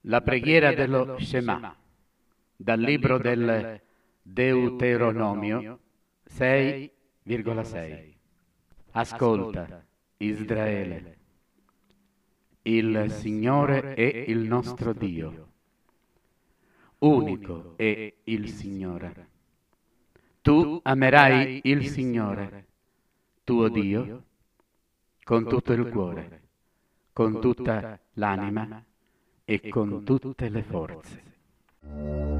La preghiera dello Shema, dal libro del Deuteronomio 6,6. Ascolta, Israele, il Signore è il nostro Dio, unico è il Signore. Tu amerai il Signore, tuo Dio, con tutto il cuore, con tutta l'anima e con tutte le forze.